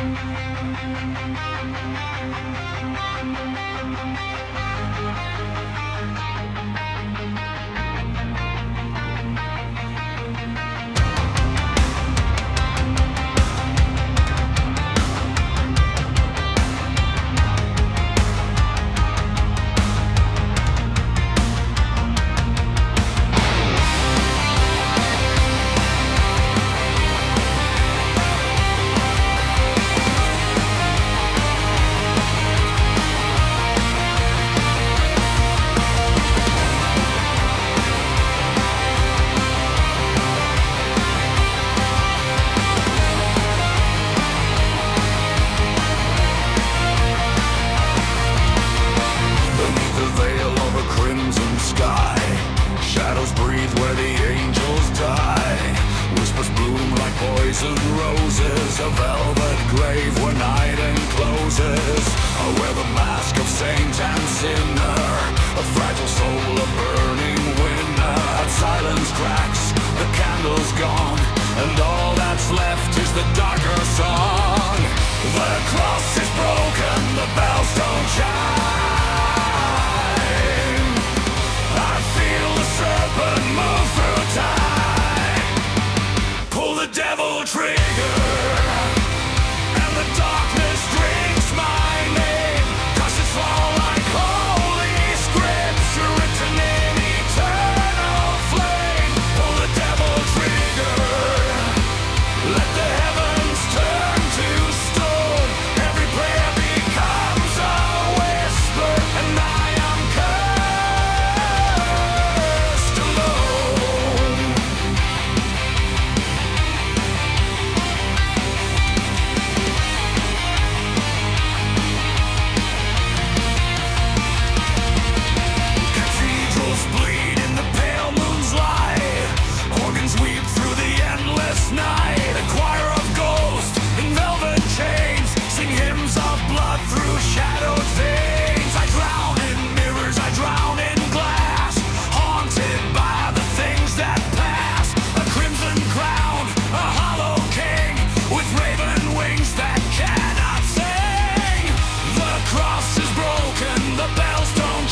poisoned roses, a velvet grave where night encloses. I wear the mask of saint and sinner, a fragile soul, a burning winner. Silence cracks, the candle's gone, and all that's left is the darker song. The cross is broken, the bells don't chime. I feel the serpent move through time. Pull the devil trigger, and the darkness drinks my name. Curses fall like holy scripture written in eternal flame. Pull the devil trigger, let the heavens turn to stone. Every prayer becomes a whisper, and I am cursed alone. Cathedrals bleed in the pale moon's light. Organs weep through the endless night. A choir of ghosts in velvet chains sing hymns of blood through shadowed veins. I drown in mirrors, I drown in glass, haunted by the things that pass. A crimson crown, a hollow king with raven wings that cannot sing. The cross is broken, the bells don't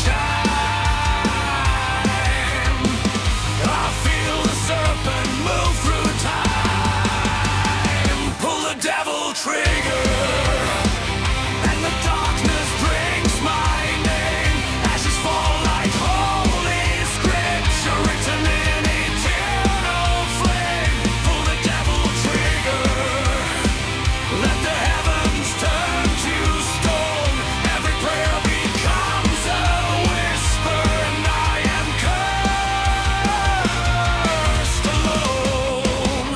chime. I feel the serpent move through time. Pull the devil trigger, and the darkness drinks my name. Ashes fall like holy scripture written in eternal flame. Pull the devil trigger, let the heavens turn to stone. Every prayer becomes a whisper, and I am cursed alone.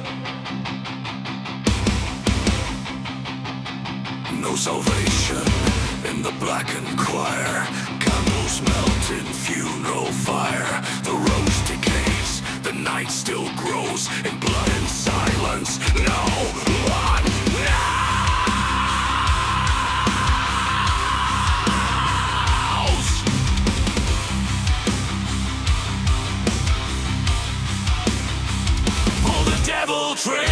No salvation in the blackened choir. Candles melt in funeral fire. The rose decays, the night still grows in blood and silence. No one knows. Pull the devil trigger.